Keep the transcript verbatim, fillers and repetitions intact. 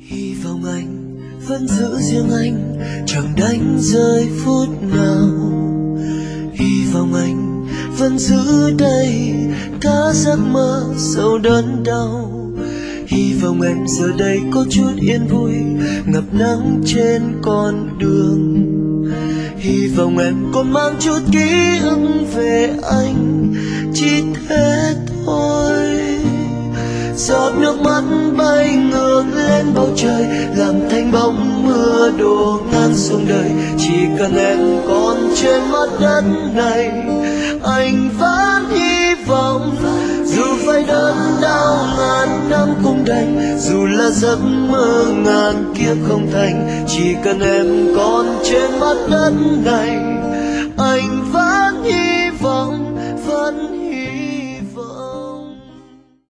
Hy vọng anh vẫn giữ riêng anh, chẳng đánh rơi phút nào. Hy vọng anh vẫn giữ đây cả giấc mơ sầu đớn đau. Hy vọng em giờ đây có chút yên vui, ngập nắng trên con đường. Hy vọng em còn mang chút ký ức về anh, chỉ thế thôi. Giọt nước mắt bay ngược lên bầu trời, làm thành bóng mưa đổ ngang sông đời. Chỉ cần em còn trên mặt đất này, anh vẫn hy vọng. Dù phải đớn đau ngàn năm cũng đành, dù là giấc mơ ngàn kiếp không thành. Chỉ cần em còn trên mặt đất này, anh vẫn hy vọng.